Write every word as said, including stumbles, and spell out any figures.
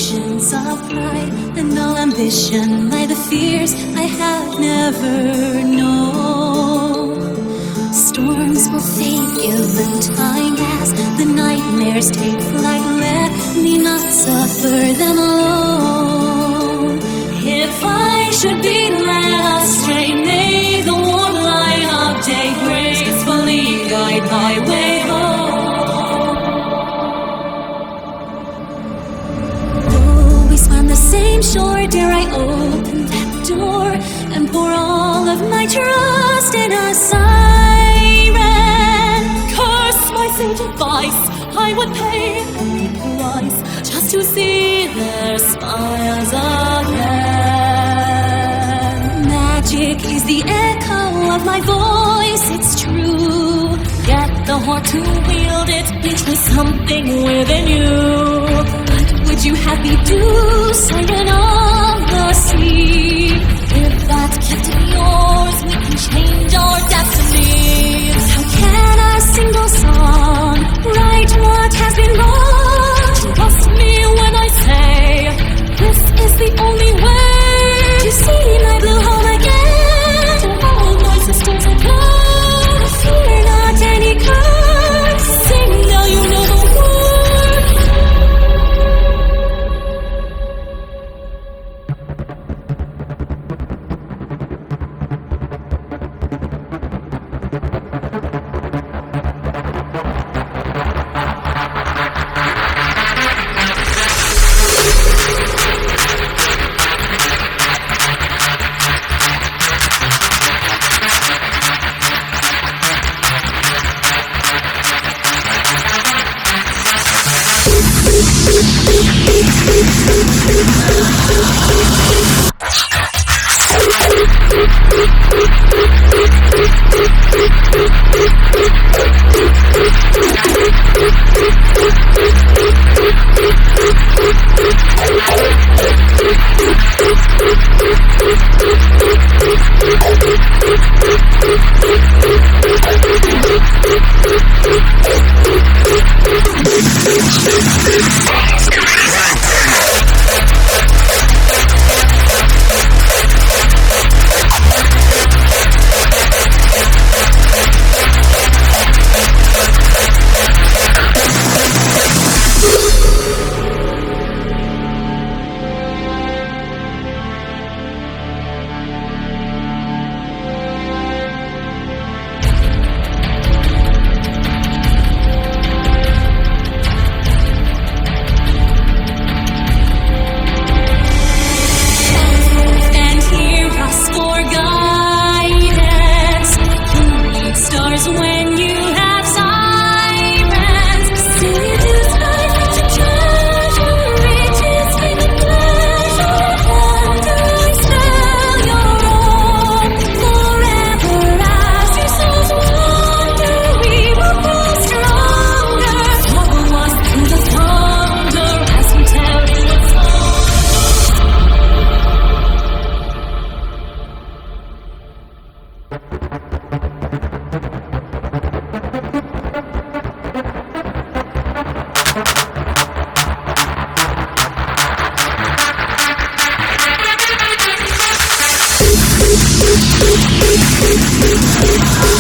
emotions of pride and no ambition, like the fears I have never known. Storms will fade given time as the nightmares take flight. Let me not suffer them alone. If I should be led astray, may the warm light of day gracefully guide my way home. Though we span the same shore, dare I open that door and pour all of my trust in a siren. Curse my sage advice, I would pay any price just to see their smiles again. Magic is the echo of my voice, it's true. Yet the heart to wield it beats with something within you. What would you have me do, siren of the sea? If that gift of yours, we can change our destinies. How can a single song right what has been wrong? Trust me when I say this is the only way to see my blue home again. To hold my sisters again. Fear not any curse. Sing now you know the words. We'll be right back.